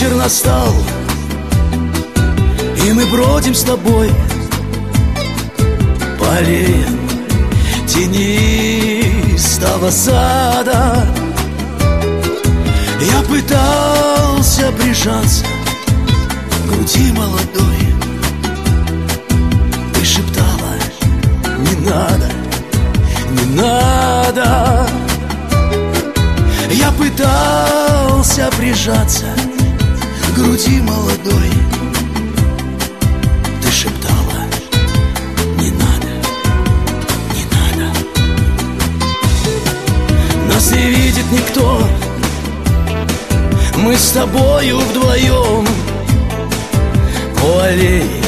вечер настал, и мы бродим с тобой по аллеям тенистого сада. Я пытался прижаться к груди молодой. Ты шептала: не надо, не надо. Я пытался прижаться к груди молодой. Ты шептала: не надо, не надо. Нас не видит никто, мы с тобою вдвоем по аллее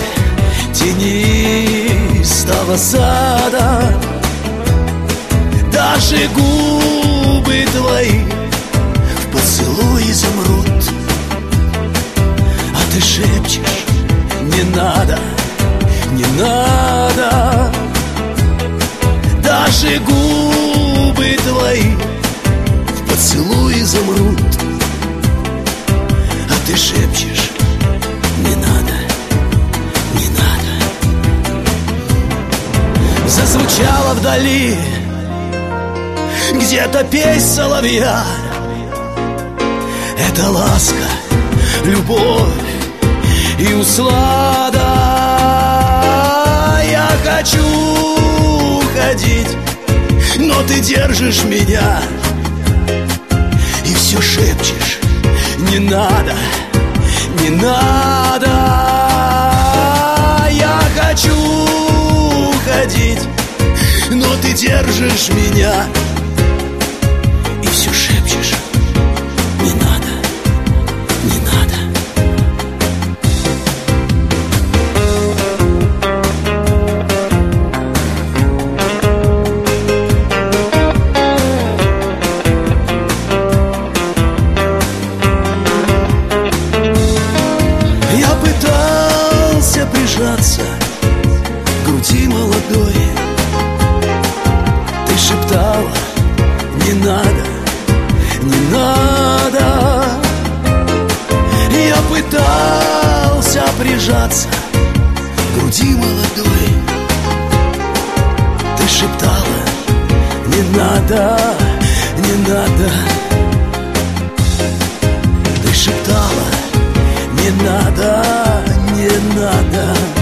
тенистого сада. Даже губы твои в поцелуе замрут, а ты шепчешь: не надо, не надо. Даже губы твои в поцелуе замрут, а ты шепчешь: не надо, не надо. Зазвучала вдали где-то песнь соловья. Это ласка, любовь и услада. Я хочу уходить, но ты держишь меня и все шепчешь: не надо, не надо. Я хочу уходить, но ты держишь меня и все шепчешь: не надо, не надо. Я пытался прижаться к груди молодой. Ты шептала: не надо, не надо. Я пытался прижаться к груди молодой. Ты шептала: не надо, не надо. Ты шептала: не надо, не надо.